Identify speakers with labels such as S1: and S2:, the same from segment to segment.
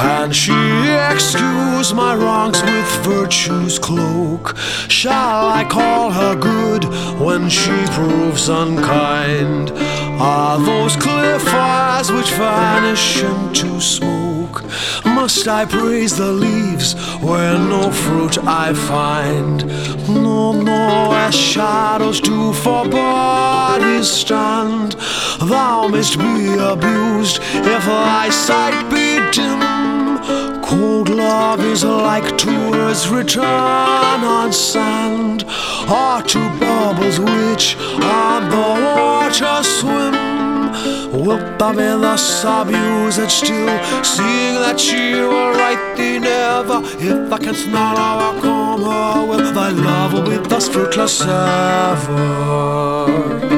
S1: Can she excuse my wrongs with virtue's cloak? Shall I call her good when she proves unkind? Are those clear fires which vanish into smoke? Must I praise the leaves where no fruit I find? No, no, as shadows do for bodies stand. Thou mayst be abused if thy sight be dim. Cold love is like to earth's return on sand, or to bubbles which on the water swim. Wilt thou be thus abused still, seeing that she will right thee never? If thou canst not overcome her will, thy love will be thus fruitless ever.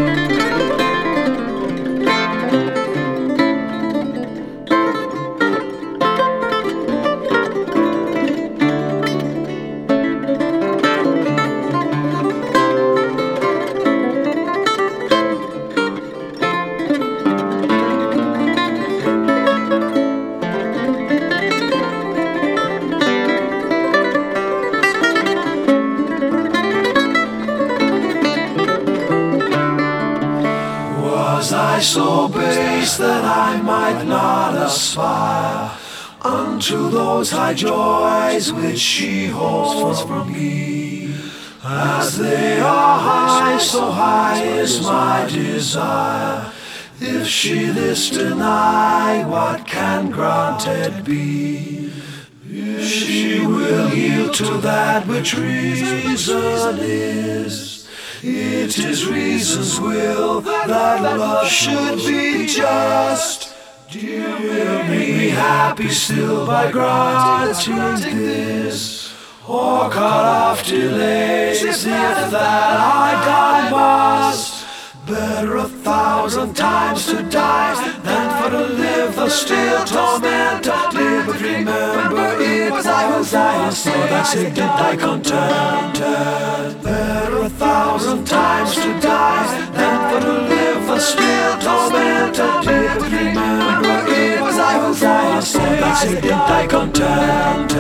S1: Was I so base that I might not aspire unto those high joys which she holds from me? As they are high, so high is my desire. If she this deny, what can granted be? If she will yield to that which reason is, it is reason's will that love should be just. Dear, will make me happy still by granting this, or cut off delays if that I die must. Better 1,000 times to die than for to live the still torment of live. But remember, it was I who died, so that sick did I contented. Better 1,000 times to die than for to live the still torment of live. But remember, it was I who died, so that sick did I contented.